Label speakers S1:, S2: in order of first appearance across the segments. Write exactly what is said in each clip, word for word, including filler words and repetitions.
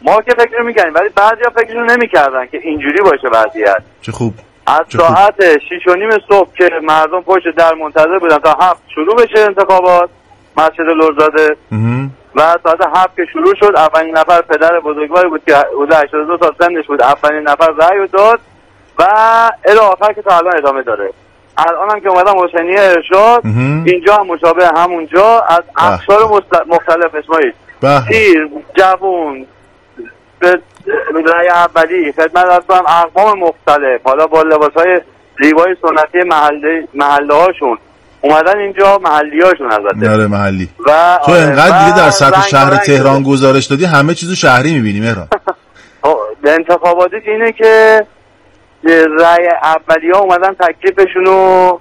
S1: ما که فکر میکنیم ولی بعضیا فکر نمیکردن که اینجوری باشه وضعیت.
S2: چه خوب.
S1: از ساعت شیش و نیم صبح که مردم پشت در منتظر بودن تا هفت شروع بشه انتخابات مسجد لرزاده و ساعت هفت که شروع شد اولین نفر پدر بزرگواری بود که حدود هشتاد و دو سال سنش بود، اولین نفر رأی داد و الی آخر که تا الان ادامه داره. الان هم که اومدم حسینیه ارشاد اینجا هم مشابه همونجا از اقشار مختلف اسماعیل پیر، جوون، به رأی اولی خدمت هستم اقوام مختلف، حالا با لباسهای زیبای سنتی محله محله هاشون اومدن اینجا، محلی هاشون البته.
S2: نره محلی. و تو انقدر دیگه در سطح شهر تهران گزارش دادی همه چیزو شهری میبینی مهران.
S1: به انتخاباتی اینه که رأی اولی ها اومدن تکلیفشونو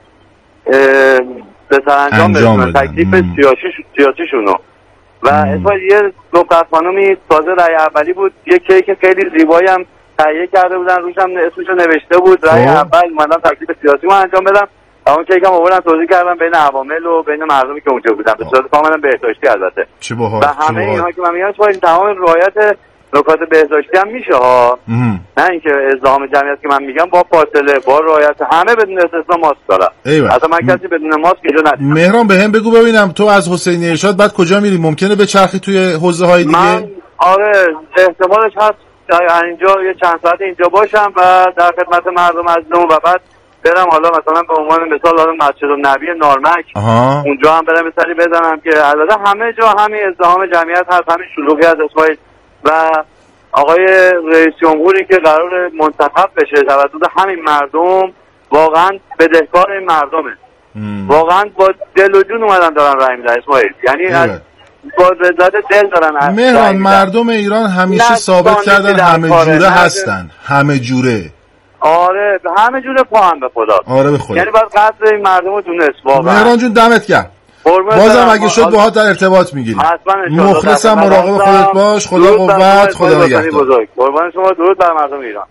S1: به سرانجام برسونن، تکلیف سیاسی سیاسیشونو و اصلا یه دختر خانومی تازه رأی اولی بود، یه کیک خیلی زیبایی هم تهیه کرده بودن، روش هم اسمشو نوشته بود رأی اول، اومدن تکلیف سیاسی رو انجام بدم. اون کیک هم آوردن توضیح کردم بین عوامل و بین مردمی که اونجا بودن، به صورت کاملا بهداشتی البته.
S2: چه باحال.
S1: و همه اینها که من میگم تو این تمام رعایت نکات بهداشتی هم میشه ها، نه اینکه ازدحام جمعیت که من میگم با فاصله با رعایت همه بدون استثنا ماسک دارن. اصلا من کسی بدون ماسک اینجا ندیدم.
S2: مهران بهم بگو ببینم تو از حسینی ارشاد بعد کجا میری؟ ممکنه به چرخی توی حوزه های دیگه؟
S1: من آره احتمالش هست اینجا یه چند ساعت اینجا باشم و در خدمت مردم عزیزمون و بعد برم حالا مثلا به عنوان مثال حالا مسجد النبی نارمک آها. اونجا هم برم مثالی بزنم که البته همه جا همین ازدحام جمعیت هست، همین شلوغی از اسماعیل و آقای رئیس جمهوری که قرار منتخب بشه توسط همین مردم واقعا بدهکار این مردمه. مم. واقعا با دل و جون اومدن دارن رای میدن اسماعیل، یعنی از با رضایت دل دارن.
S2: مهران مردم ایران همیشه ثابت کردن همه جوره هستن، همه جوره.
S1: آره به همه جوره پا هم به خدا.
S2: آره به خدا.
S1: یعنی باید قدر این مردم رو دونست واقعا.
S2: مهران جون دمت گرم. بازم اگه شد باهات در ارتباط میگیریم. مخلصم، مراقب خودت باش. خدا قوت، خدا نگهدار.
S1: قربان شما، درود بر مردم ایران.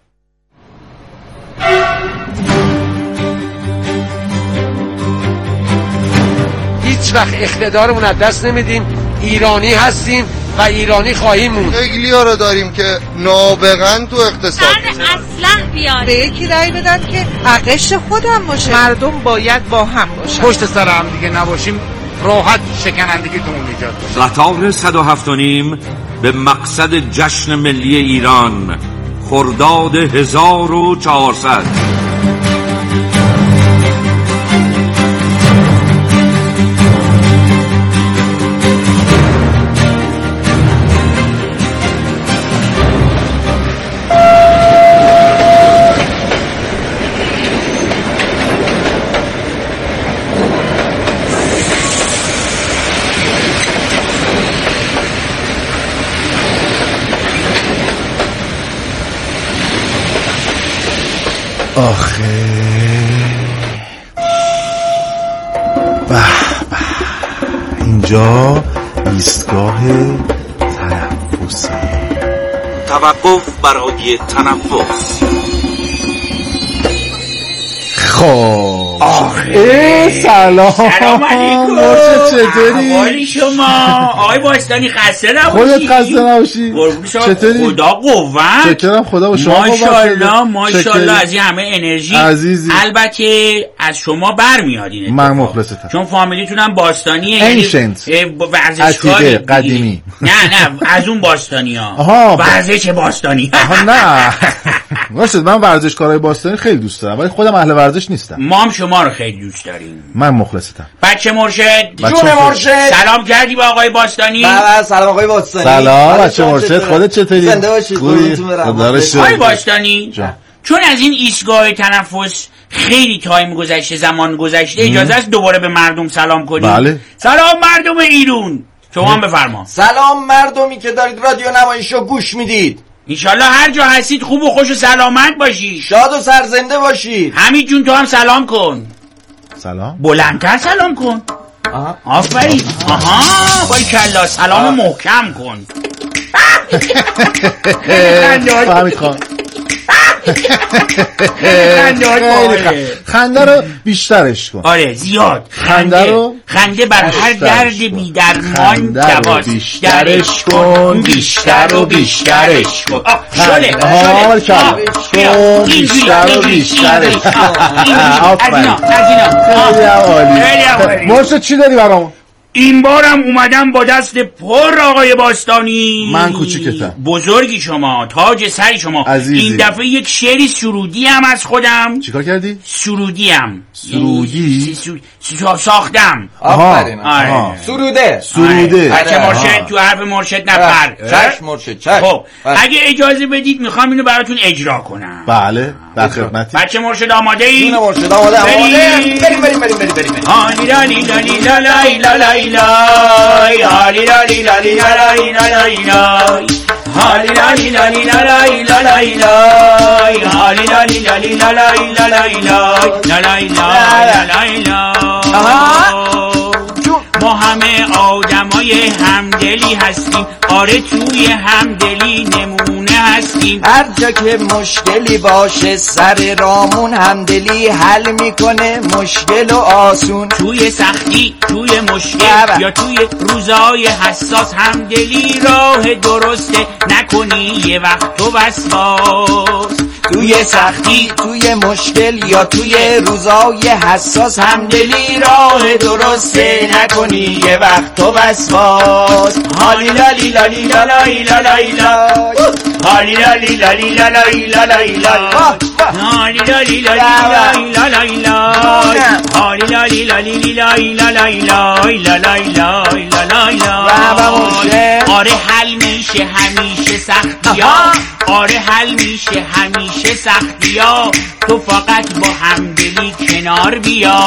S3: هیچ وقت اقتدارمون از دست نمیدیم، ایرانی هستیم و ایرانی خواهیم موند.
S4: خیلی ها رو داریم که نابغن تو اقتصاد
S5: اصلا بیاد
S6: به یکی رای بدن که حقش خودم باشه. مردم باید با هم باشن،
S3: پشت سر هم دیگه نباشیم، راحت شکنندگیتون ایجاد بشه.
S7: قطار صد و هفت و نیم به مقصد جشن ملی ایران، خرداد هزار و چهارصد.
S2: آخه به به اینجا ایستگاه تنفسه.
S7: توقف برای تنفس.
S2: خب
S8: آخه
S2: سلام
S8: سلام علیکم.
S2: مرشد چطوری؟
S8: احوالی شما آقای باستانی؟ خسته نباشی.
S2: خودت خسته نباشی.
S8: چطوری؟ خدا قوت.
S2: شکرم، خدا با شما.
S8: ماشاءالله ماشاءالله از این همه انرژی
S2: عزیزی.
S8: البته از شما برمیاد این
S2: من مخلصتم،
S8: چون فامیلیتون هم باستانیه،
S2: انشنت،
S8: یعنی ورزشکار
S2: قدیمی.
S8: نه نه از اون باستانی‌ها، ورزش باستانی.
S2: آها نه مرشد من ورزشکارای باستانی خیلی دوست دارم ولی خودم اهل ورزش نیستم.
S8: ما هم شما رو خیلی دوست داریم.
S2: من مخلصتم.
S8: بچه مرشد،
S2: جون
S8: مرشد، سلام کردی با آقای باستانی؟
S9: بله سلام آقای باستانی.
S2: سلام بچه مرشد، خودت چطوری؟
S9: زنده باشید.
S8: آقای باستانی چون از این ایستگاه تنفس خیلی تایم گذشته، زمان گذشته، اجازه است دوباره به مردم سلام کنیم؟
S2: بله.
S8: سلام مردم ایران. شما هم بفرما.
S9: سلام مردمی که دارید رادیو نمایشو گوش میدید.
S8: انشالله هر جا هستید خوب و خوش و سلامت باشید،
S9: شاد و سرزنده باشید.
S8: همین جون تو هم سلام کن.
S2: سلام
S8: بلندتر سلام کن. آفرین. آها بای کلا سلام محکم کن.
S2: فهمید خان. خنده رو بیشترش کن.
S8: آره زیاد
S2: خنده رو
S8: خنده بر هر درد بی درمان دواست. بیشترش کن بیشتر و بیشترش کن. شله شله
S2: بیشتر و بیشترش آفرین. مرشد چی داری برام؟
S8: این بارم اومدم با دست پر آقای باستانی.
S2: من کوچیکتم.
S8: بزرگی شما، تاج سری شما.
S2: عزیزی.
S8: این دفعه یک شعری سرودی هم از خودم.
S2: چیکار کردی؟
S8: سرودی هم.
S2: سرودی؟
S8: ساختم.
S9: آفرین.
S8: آره.
S9: سروده.
S2: سروده.
S8: بچه مرشد تو حرف مرشد نپر.
S9: چشم مرشد چشم.
S8: خب اگه اجازه بدید میخوام اینو براتون اجرا کنم.
S2: بله در خدمتی.
S8: بچه مرشد آماده ای؟
S9: جون مرشد آماده. بریم بریم بریم بریم بریم.
S8: هالی لالی لالی لالای لالای لای هالی لالی لالی لالای لالای لای هالی لالی لالی لالای لالای لای هالی لالی لالی لالای لالای لای لالای لالای لای ما همه آدمای همدلی هستیم. آره توی همدلی نمونه هستیم.
S9: هر جا که مشکلی باشه سر رامون همدلی حل میکنه مشکل و آسون.
S8: توی سختی توی مشکل یا توی روزای حساس همدلی راه درسته. نکنی یه وقت تو وسواس.
S9: توی سختی توی مشکل یا توی روزای حساس همدلی راه درسته. نکنی یه وقت تو وسواس.
S8: هالی لالی لالی لالای لالای لای هالی لالی لالی لالای لالای لای هالی لالی لالی لالای لای هالی لالی لالی لالای لالای لای لالای لای لالای لای آره حل میشه همیشه سختی‌ها. آره حل میشه همیشه سختی‌ها. تو فقط با همدلی کنار بیا.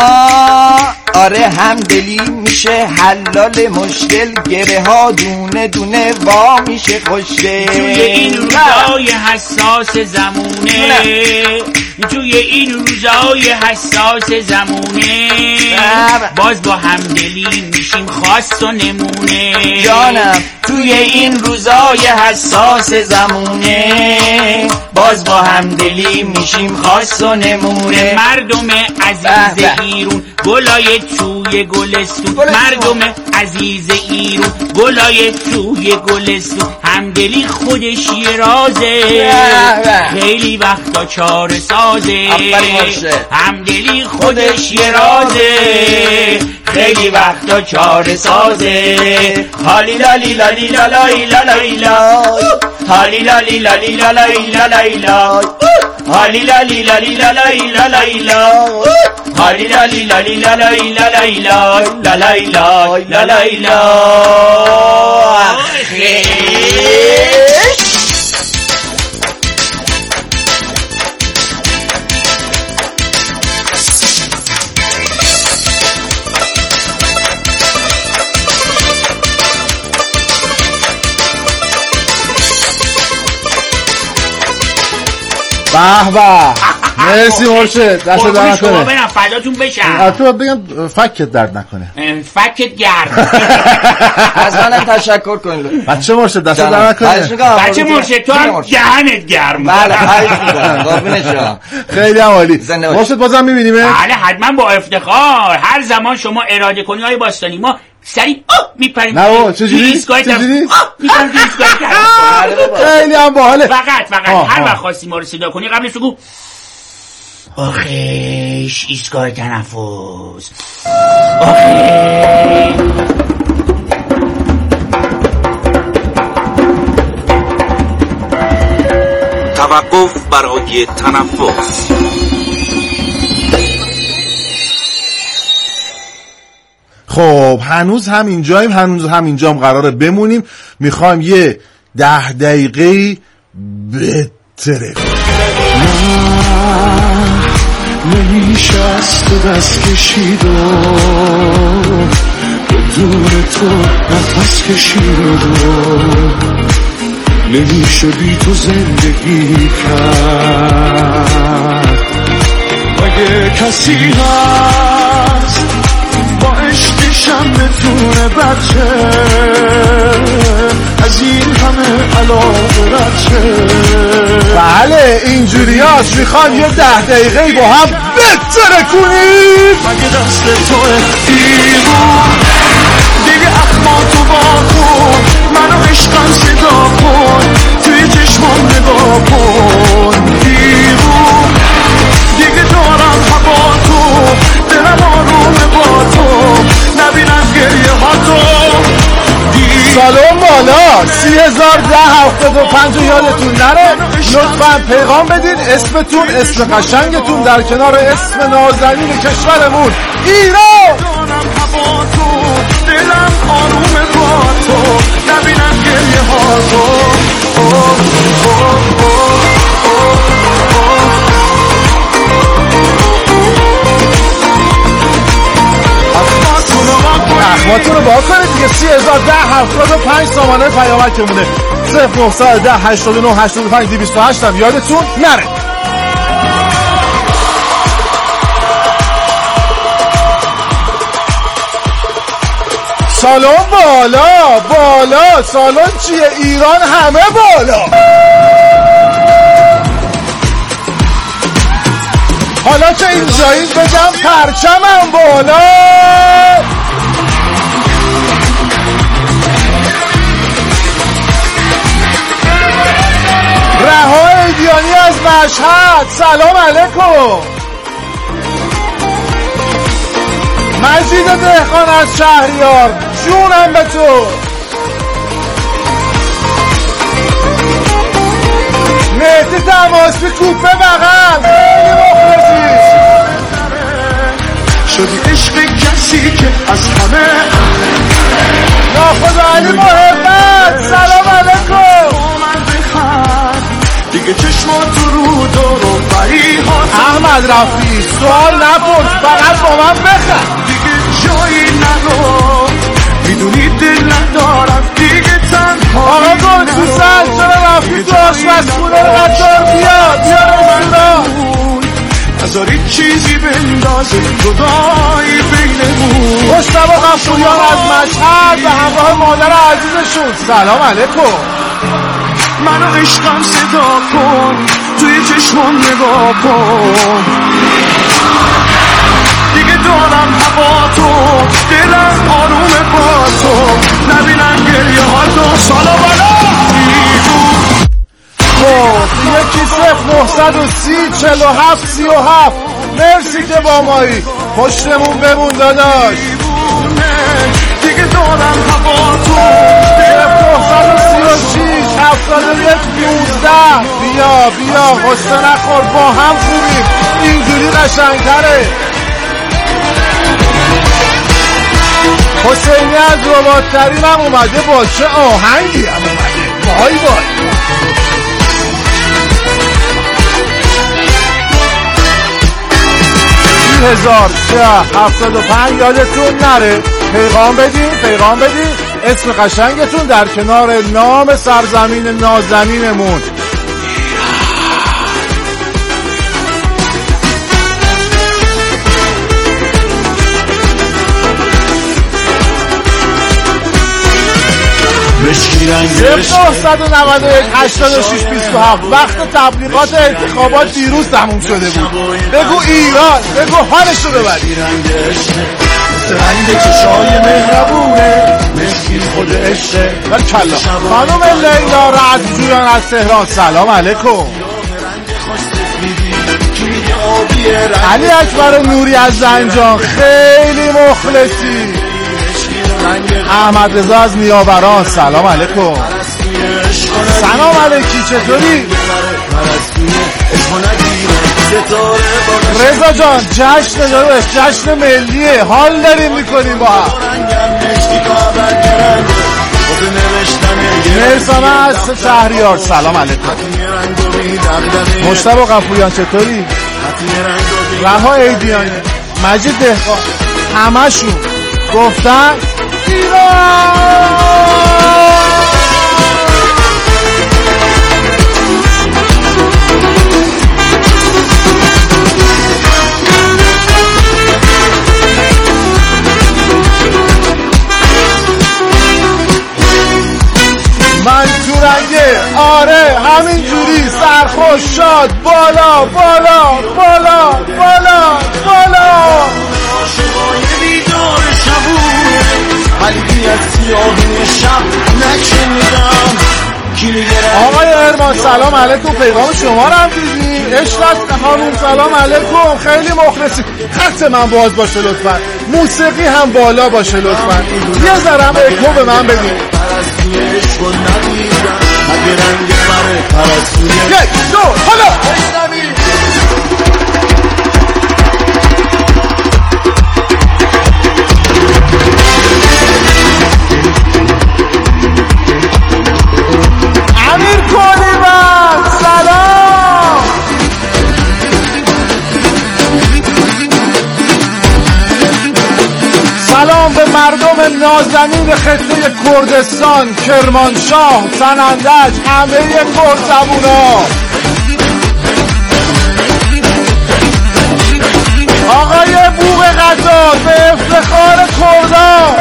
S9: آره همدلی میشه حلال مشکل. گره ها دونه دونه وا میشه خوشگل.
S8: توی این روزای حساس زمونه توی این روزای حساس زمونه باز با همدلی میشیم خاص و نمونه.
S9: جانم توی این روزای حساس زمونه باز با همدلی میشیم خاص و نمونه.
S8: مردم عزیز ایرون گلای توی گلستون. مردم عزیز ایرون گلای توی گلستون. همدلی خودش یه رازه. خیلی وقتا چاره سازه. همدلی خودش یه رازه. خیلی وقتا چاره سازه. هالی لالی لالی لالای لالای لای هالی لالی لالی لالای لالای لای هالی لالی لالی لالای لالای لای هالی لالی لالی لالای لالای لای لالای لای لالای لای.
S2: به به مرسی مرشد دست درد نکنه.
S8: شما برم فداتون بشم.
S2: تو بگم فکت درد نکنه.
S8: فکت گرم.
S9: از منم تشکر کن
S2: بچه مرشد دست درد نکنه.
S8: بچه مرشد تو هم دهنت گرم.
S9: بله خیلی
S2: خیلی عالی. مرشد بازم میبینیم.
S8: بله حتما با افتخار. هر زمان شما اراده کنی های باستانی ما سریع میپریم.
S2: نه بابا چجوری؟
S8: چجوری؟
S2: میپریم
S8: تو ایستگاه.
S2: خیلی هم باحاله.
S8: فقط فقط هر وقت خواستی ما رو صدا کنی قبلش بگو آخیش ایستگاه تنفس. آخیش
S7: توقف برای تنفس.
S2: خب هنوز هم اینجاییم. هنوز هم اینجام قراره بمونیم. میخوایم یه ده دقیقه بهتره.
S5: نمیشه از تو دست کشید و بدون تو نفس کشید و نمیشه بی تو زندگی کرد. مگه کسی هست با عشق شمتون بچه از این همه علاقه بچه
S2: بله اینجوریاست. میخوام یه ده دقیقه با هم بتره کنیم.
S5: مگه دست توه دیوون دیگه اخماتو با کن منو عشقم صدا کن توی چشمام نگاه کن دیوون دیگه دارم هوا تو دلم آرومه با تو نبینم گریه ها تو
S2: سالن بالا سی هزار ده هفتاد و پنج یادتون نره لطفا پیغام بدین اسمتون اسم قشنگتون در کنار اسم نازنین کشورمون ایران.
S5: دلم آرومه با تو نبینم گریه ها تو
S2: اخماتون رو با کنید دیگه. سی هزار ده هفتاد و پنج سامانه پیامکمونه. صفر نهصد ده هشتاد و نه هشتاد و پنج دویست و هشت هم یادتون نره. سالن بالا بالا. سالن چیه؟ ایران همه بالا. حالا که اینجایی بگم پرچمم بالا. رها ایدیانی از مشهد سلام علیکم. مجید دهقان از شهریار جونم به تو. مهدی تماسبی کوپه بغل خیلی مخلصی.
S5: شدی عشق کسی که از همه
S2: ناخدا علی محمد سلام علیکم.
S5: دیگه چشمات رو دارو بری ها.
S2: احمد رفی سوال نپرس فقط با من بخند.
S5: دیگه جایی نرو میدونی دل ندارم دیگه تنها.
S2: آقا گل سوسن چرا رفتی تو آشپزخونه رو قطار بیا بیا رسولا.
S5: نذاری چیزی بندازه جدایی بینمون.
S2: مصطفی غفوریان از مشهد به همراه مادر عزیزشون سلام علیکم.
S5: منو عشقم صدا کن توی چشمم نگاه کن دیگه دارم هوا تو دلم آرومه با تو نبینم گریه ها تو. سالا بالا
S2: خب یکی صفر نهصد و سی چل و هفت سی و هفت. مرسی که با مایی. پشتمون بمون داداش.
S5: دیگه دارم هوا تو
S2: صفر نهصد و سی و شیش هفتاد و یک نوزده. بیا بیا غصه نخور با هم خوبیم اینجوری قشنگتره. حسینی از رباط کریم هم اومده با چه آهنگی هم اومده. وای وای. سی هزار سه هفتاد و پنج یادتون نره پیغام بدین پیغام بدین اسم قشنگتون در کنار نام سرزمین نازنینمون. صفر نهصد و نود و یک هشتاد و شش بیست و هفت. وقت تبلیغات انتخابات دیروز تموم شده بود. بگو ایران بگو حالشو ببری.
S5: رنگ چشای مهربونه مسکین خود عشقه
S2: و کلا خانم لیلا رعدجویان از تهران سلام علیکم. علی اکبر نوری از زنجان خیلی مخلصی. احمد رضا از نیاوران سلام علیکم. سلام علیکی چطوری؟ رضا جان جشن داداش جشن ملیه حال داریم میکنیم با هم. مرسانه از شهریار سلام علیکم. مصطفی غفوریان چطوری؟ رها ایدیانی مجید دهقان همشون گفتن ایران. منصور انگه آره همینجوری سرخوش شاد بالا بالا بالا بالا بالا.
S5: عاشقای بیدار شبونه قلبی از سیاهی شب نشنیدم.
S2: آقای ارمان سلام علیکم، پیغام شما رو هم دیدیم. اشرت خانوم سلام علیکم، خیلی مخلصی. خط من باز باشه لطفا، موسیقی هم بالا باشه لطفا، یه ذرم اکو به من بدید. یک دو حالا امیر کولیبان سلام. سلام به مردم نازنین خطه کردستان، کرمانشاه، سنندج، همه کردزبونا. آقای بوق قطار به افتخار کردان.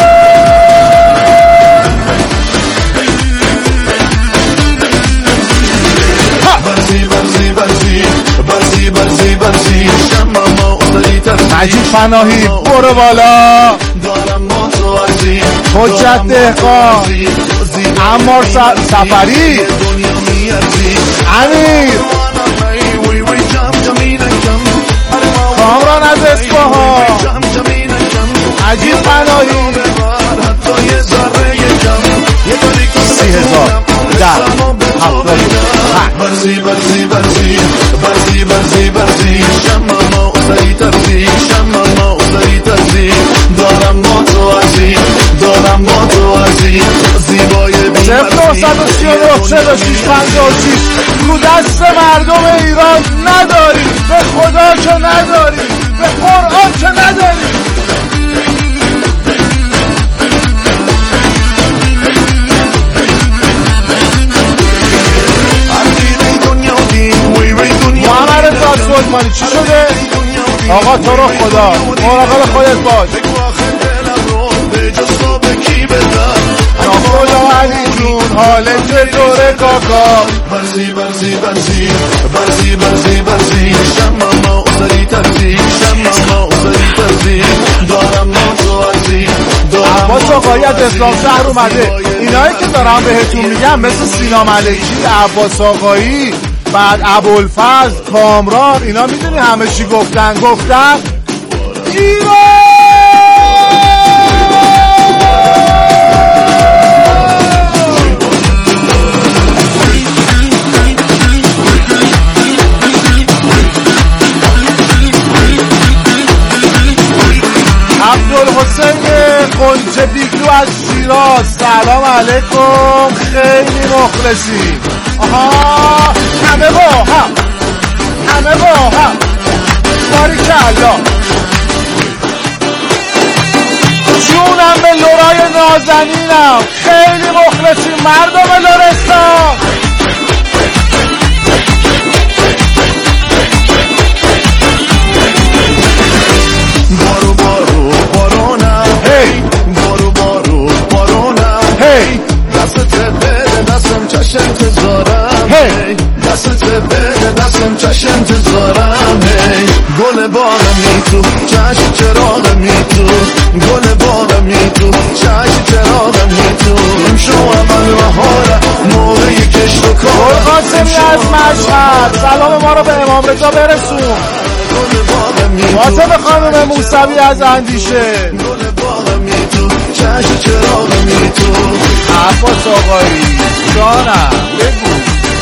S5: برزی برزی برزی برزی برزی برزی شما ما اصلی ترزی
S2: مجید فناهی برو بالا.
S5: دارم ما تو عزی
S2: حجت دهقان، عمار سفری، امیر کامران از اصفهان، عجیب فناهی سی هزار ده هفتاد
S5: برزی برزی برزی برزی برزی برزی شما ما اصلی ترزی شما ما اصلی ترزی دارم ما تو عزی دارم ما تو عزی زیبای بی
S2: صفر نهصد و سی و نه چهل و شش پنجاه و شش رو دست مردم ایران نداری، به خدا که نداری، به قرآن که نداری. محمد سلطانی چی شده؟ آقا تو رو خدا مراقب خودت باش. خدا علی جون حالت چطوره کاکا؟
S5: برزی برزی برزی برزی برزی برزی شما ما اصلی ترزی شما ما اصلی ترزی دارم ما تو عزی
S2: عباس آقایی از اسلام شهر اومده. اینایی که دارم بهتون میگم مثل سینا ملکی، عباس آقایی، بعد ابوالفضل، کامران، اینا میدونی همه چی گفتن؟ گفتن ایران. عبدالحسین قنچه بیگلو از شیراز سلام علیکم، خیلی مخلصی. آها همه با هم همه با هم باریکالله. جونم به لورای نازنینم، خیلی مخلصی مردم لرستان.
S5: بارو بارو بارونم هی بارو بارو بارونم هی دستت بده دستم چش انتظارم هی دستت بده دستم چش انتظارم هی گل باغمی تو چش چراغمی تو گل باغمی تو چش چراغمی تو امشو اول بهاره موقع کشت و کار.
S2: قاسمی از مشهد سلام ما رو به امام رضا برسون. فاطمه خانم موسوی از اندیشه، عباس آقایی جانم بگو.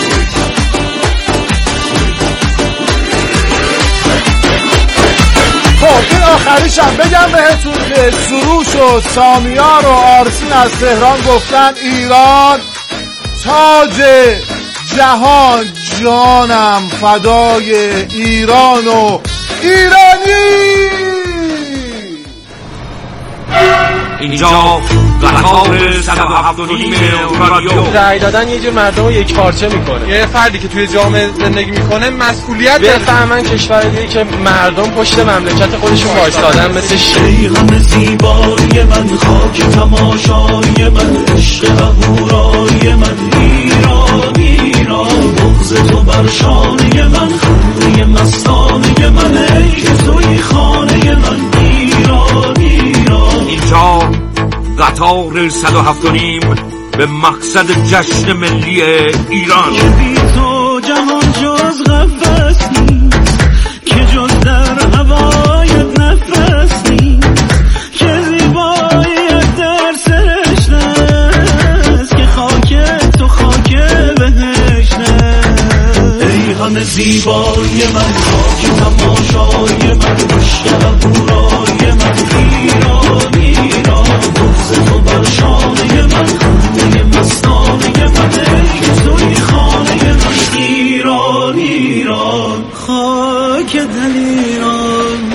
S2: خب این آخریشم بگم بهتون که سروش و سامیار و آرسین از تهران گفتن ایران تاج جهان، جانم فدای ایران و ایرانی.
S7: اینجا قطار صد و هفت و نیم رادیو.
S2: رای دادن یه جور مردم رو یک پارچه میکنه.
S10: یه فردی که توی جامعه زندگی میکنه مسئولیت
S2: بفهمن کشوریه که مردم پشت مملکت خودشون وایسادن مثل
S5: شیغان زیبای من، خاک تماشای من، عشق هورای من، ایران ایران، بغض تو بر شانه من، خنده مستانه من، ای که توی خانه من، ایران ایران.
S7: اینجا قطار صد و هفت و نیم به مقصد جشن ملی ایران.
S5: که بی تو جهان جز قفس نیست، که جز در هوایت نفس نیست، که زیباییت در سرشت است، که خاک تو خاک بهشت است. ای همه زیبای من، خاک تماشای من، عشق هورای من، ایران ایران، بغض تو بر شانه من، خنده مستانه من، ای که توی خانه من، ایران ایران، خاک دل ایران.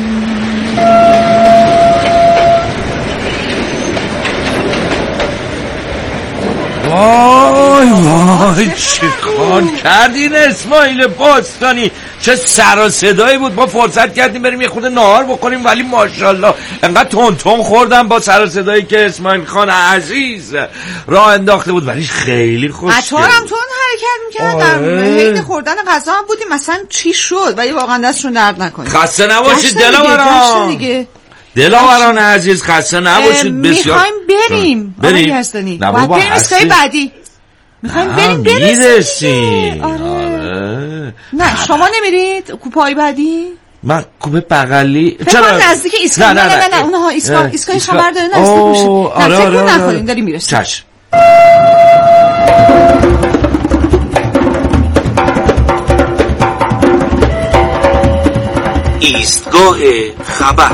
S7: وای وای چه کار کردین اسماعیل باستانی، چه سر و صدایی بود. ما فرصت کردیم بریم یه خود نهار بکنیم ولی ماشاءالله انقدر تون تون خوردم با سر و صدایی که اسماعیل خان عزیز راه انداخته بود، ولی خیلی خوش
S11: عطار هم تون حرکت میکرد. در حین خوردن غذا هم بودیم مثلا چی شد، ولی واقعا دستشون درد نکنید.
S7: خسته نباشید دلاوران، دلاوران عزیز خسته نباشید. بسیار
S11: میخوایم بریم
S7: بریم
S11: هستنی باید بریم اسکای بعدی. میخوایم بریم
S7: برسیم.
S11: آره. آره نه شما نمیرید کوپای بعدی؟
S7: من کوپه بغلی
S11: چرا نزدیک ایسکان؟ نه نه نه, نه. اونها ایسکان ایسکای خبر داره نزدیک باشید.
S7: آره آره
S11: آره نکنیم داریم میرسیم.
S7: چشم. ایستگاه خبر.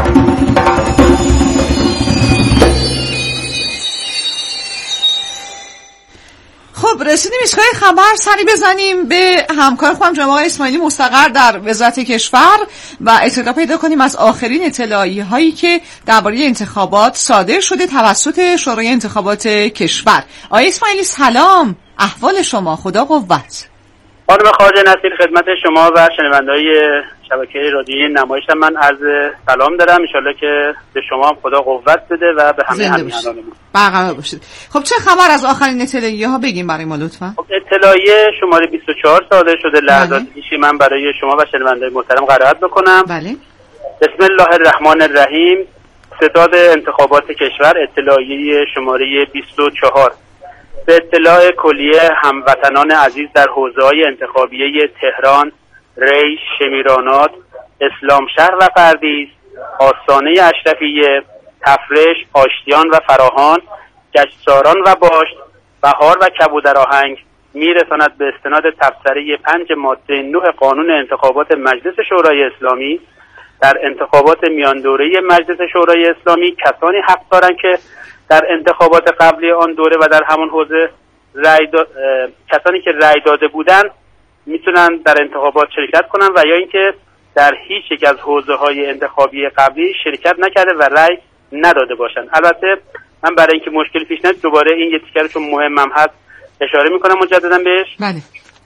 S11: خب رسیدیم ایستگاه خبر، سری بزنیم به همکار خودم جناب آقای اسماعیلی مستقر در وزارت کشور و اطلاع پیدا کنیم از آخرین اطلاعیه هایی که درباره انتخابات صادر شده توسط شورای انتخابات کشور. آقای اسماعیلی سلام، احوال شما؟ خدا قوت.
S1: خانم خواجه نصیر خدمت شما و شنونده‌های شبکه رادیویی نمایش من عرض سلام دارم. ان شاءالله که به شما هم خدا قوت بده و به همه همراهان ما
S11: برقرار باشید. خب چه خبر از آخرین اطلاعیه ها بگیم برای ما لطفا؟
S1: خب اطلاعیه شماره بیست و چهار صادر شده. لحظات پیشی من برای شما و شنونده‌های محترم قرائت بکنم.
S11: بله.
S1: بسم الله الرحمن الرحیم. ستاد انتخابات کشور، اطلاعیه شماره بیست و چهار. به اطلاع کلیه هموطنان عزیز در حوزه‌های انتخابیه تهران، ری، شمیرانات، اسلامشهر و پردیس، آستانه اشرفیه، تفرش، آشتیان و فراهان، گشتساران و باشت، بهار و کبودرآهنگ میرساند به استناد تبصره پنج ماده نه قانون انتخابات مجلس شورای اسلامی در انتخابات میان دوره مجلس شورای اسلامی کسانی حق دارند که در انتخابات قبلی آن دوره و در همان حوزه رای دا... کسانی که رای داده بودند میتونن در انتخابات شرکت کنن و یا اینکه در هیچ یک از حوزه‌های انتخابی قبلی شرکت نکرده و رای نداده باشن. البته من برای اینکه مشکلی پیش نیاد دوباره این یه تیکر چون مهمم هست اشاره میکنم مجددا بهش.
S11: بله.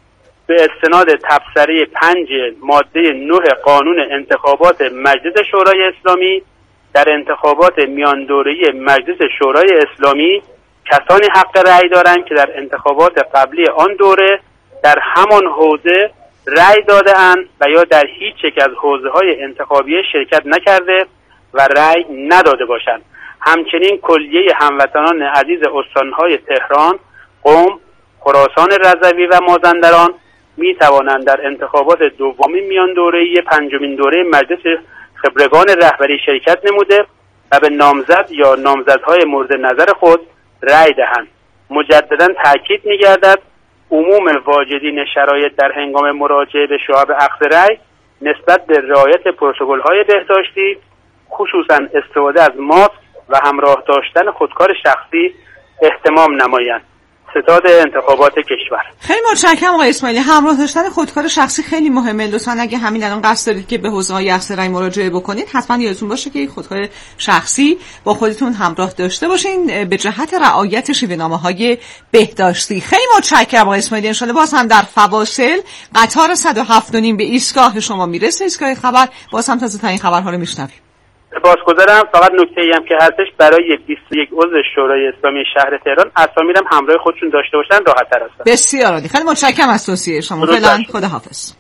S1: به استناد تبصره پنج ماده نه قانون انتخابات مجلس شورای اسلامی در انتخابات میان دوره مجلس شورای اسلامی کسانی حق رأی دارند که در انتخابات قبلی آن دوره در همان حوزه رأی داده اند و یا در هیچ یک از حوزه‌های انتخابی شرکت نکرده و رأی نداده باشند. همچنین کلیه هموطنان عزیز استان‌های تهران، قم، خراسان رضوی و مازندران می توانند در انتخابات دومی میان دوره‌ای پنجمین دوره مجلس خبرگان رهبری شرکت نموده و به نامزد یا نامزدهای مورد نظر خود رأی دهند. مجددا تاکید می‌گردد عموم واجدین شرایط در هنگام مراجعه به شعب اخذ رأی نسبت به رعایت پروتکل‌های بهداشتی، خصوصا استفاده از ماسک و همراه داشتن خودکار شخصی اهتمام نمایند.
S12: ستاد انتخابات کشور.
S11: خیلی متشکرم آقای اسماعیلی. همراه داشتن خودکار شخصی خیلی مهمه. لطفاً اگه همین الان قصد دارید که به حوزه‌های اخذ رأی مراجعه بکنید، حتما یادتون باشه که خودکار شخصی با خودتون همراه داشته باشین به جهت رعایت شیوه‌نامه‌های بهداشتی. خیلی متشکرم آقای اسماعیلی. ان شاءالله باز هم در فواصل قطار صد و هفت و نیم به ایستگاه شما میرسه، ایستگاه خبر. باز هم تازه ترین خبرها رو میشنویم.
S12: سپاسگزارم. فقط نکته‌ای هم که هستش برای بیست و یک عضو شورای اسلامی شهر تهران اسامی هم همراه خودشون داشته باشن راحت‌تر است.
S11: بسیار عالی. خیلی متشکرم از توصیه شما. فعلا خداحافظ.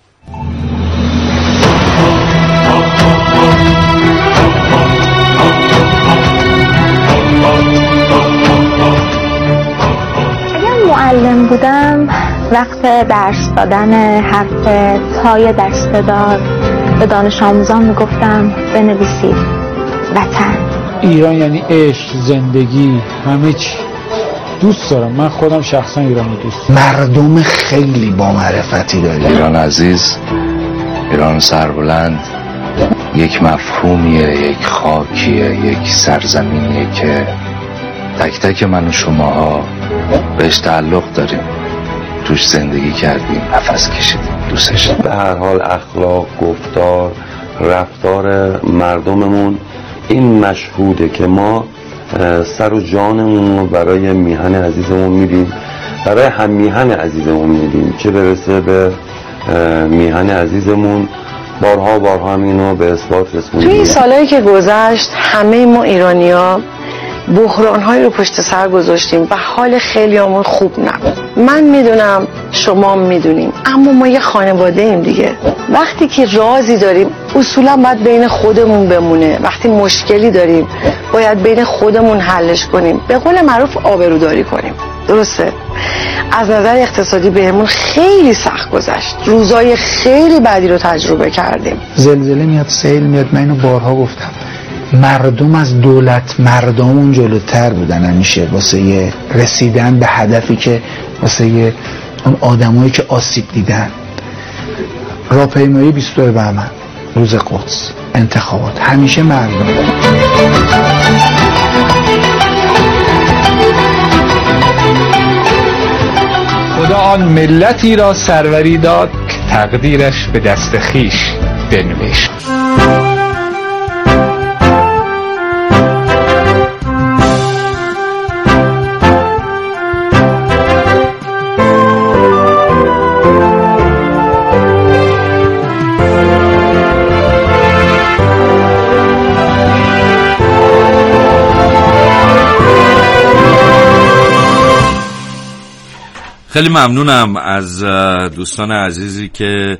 S13: اگر معلم بودم وقت درس دادن حرف تای دسته‌دار به دانش آموزان میگفتم بنویسید وطن.
S14: ایران یعنی عشق، زندگی، همه چی. دوست دارم، من خودم شخصا ایرانی دوست دارم.
S15: مردم خیلی با معرفتی داریم. ایران عزیز، ایران سربلند، یک مفهومیه، یک خاکیه، یک سرزمینیه که تک تک من و شماها بهش تعلق داریم، توش زندگی کردیم، نفس کشیدیم، دوستش.
S16: به هر حال اخلاق، گفتار، رفتار مردممون این مشهوده که ما سر و جانمون رو برای میهن عزیزمون میدیم، برای هم میهن عزیزمون میدیم، چه برسه به میهن عزیزمون بارها بارها هم اینو به اثبات رسوندیم.
S17: توی این سالهایی که گذشت همه ما ایرانی‌ها بحران‌هایی رو پشت سر گذاشتیم و حال خیلیامون خوب نبود. من میدونم، شما میدونیم، اما ما یه خانواده ایم دیگه. وقتی که رازی داریم اصولا باید بین خودمون بمونه. وقتی مشکلی داریم باید بین خودمون حلش کنیم. به قول معروف آبروداری کنیم. درسته؟ از نظر اقتصادی بهمون خیلی سخت گذشت. روزای خیلی بدی رو تجربه کردیم.
S15: زلزله میاد، سیل میاد. من اینو بارها گفتم. مردم از دولت مردمون جلوتر بودن همیشه واسه رسیدن به هدفی که واسه اون آدمایی که آسیب دیدن. راهپیمایی بیست و دو بهمن، روز قدس، انتخابات، همیشه مردم.
S14: خدا آن ملتی را سروری داد که تقدیرش به دست خیش بنوشت.
S7: خیلی ممنونم از دوستان عزیزی که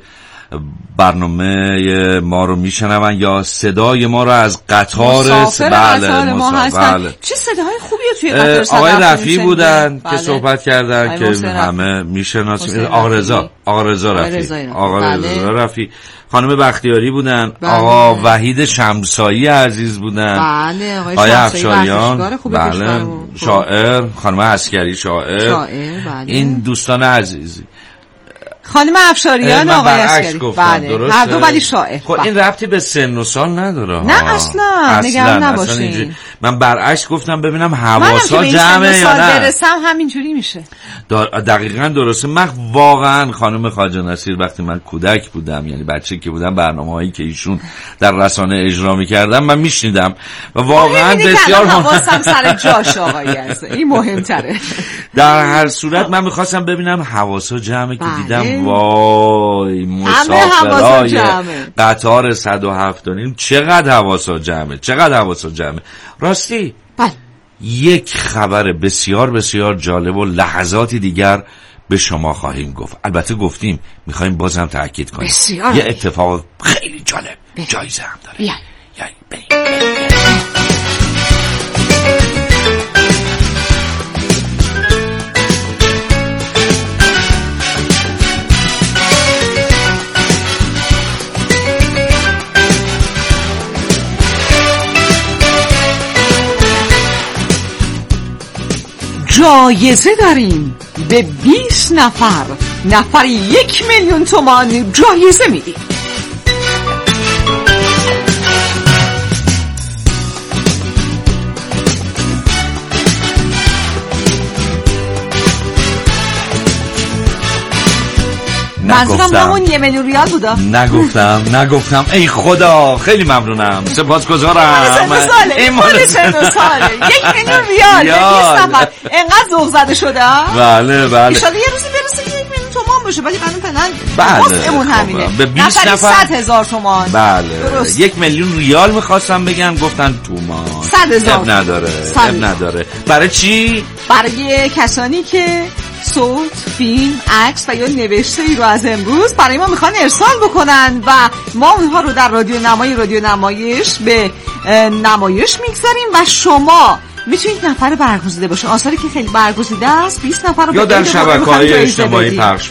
S7: برنامه ما رو میشنون یا صدای ما رو از قطار
S11: مسافر
S7: بله
S11: قطار ما هستن.
S7: بله.
S11: چه صداهای خوبی توی قطار صد
S7: آقای رفی بودن
S11: بله.
S7: که صحبت کردن که همه میشناسیم. آقا رضا آقا رضا رفی آقا رضا رفی خانم بختیاری بودن. بله. آقا وحید شمسایی عزیز بودن.
S11: بله.
S7: آقای افشاریان بله. شاعر خانم عسکری شاعر, شاعر بله. این دوستان عزیزی
S11: خانم افشاریان آقای عسکری
S7: بله
S11: هر دو ولی شاعر.
S7: خب این ربطی به سن و سال نداره.
S11: نه اصلا نگران نباشین.
S7: من برعکس گفتم ببینم حواسا جمعه یا نه.
S11: برسم همینجوری میشه.
S7: دقیقاً درسته. من واقعا خانم خواجه نصیر وقتی من کودک بودم یعنی بچه که بودم برنامه‌هایی که ایشون در رسانه اجرا می‌کردن من میشنیدم و واقعا بسیار
S11: حواسم سر جاش آقای است. این مهم‌تره.
S7: در هر صورت من می‌خواستم ببینم حواسا جمعه که دیدم وای مسافرای قطار صد و هفت و نیم چقدر حواسا جمعه چقدر حواسا جمعه. راستی
S11: بله.
S7: یک خبر بسیار بسیار جالب و لحظاتی دیگر به شما خواهیم گفت. البته گفتیم میخوایم بازم تأکید کنیم
S11: بسیار
S7: یه اتفاق خیلی جالب بله. جایزه هم داره.
S11: یعنی
S7: یعنی بریم
S11: جایزه داریم به بیست نفر نفر یک میلیون تومان جایزه میدیم. منظورم همون یه میلیون ریال بودا.
S7: نگفتم نگفتم ای خدا خیلی ممنونم سپاسگزارم.
S11: این مال چند ساله یک میلیون ریال به بیست نفر اینقدر ذوق زده شده.
S7: بله بله
S11: ان شاء الله یه روزی برسه که یک میلیون تومان بشه ولی الان فعلا
S7: بله
S11: واسمون همینه
S7: به بیست نفر
S11: صد هزار تومان.
S7: بله درست. یک میلیون ریال میخواستم بگم گفتن تومان.
S11: صد هزار
S7: اب نداره اب نداره. برای چی؟
S11: برای کسانی که صوت، فیلم، عکس و یا نوشته ای رو از امروز برای ما میخوان ارسال بکنن و ما اونها رو در رادیو نمای رادیو نمایش به نمایش میگذاریم و شما میتونید نفر برگزیده باشه. آثاری که خیلی برگزیده است بیست نفر رو
S7: یا در شبکه‌های اجتماعی پخش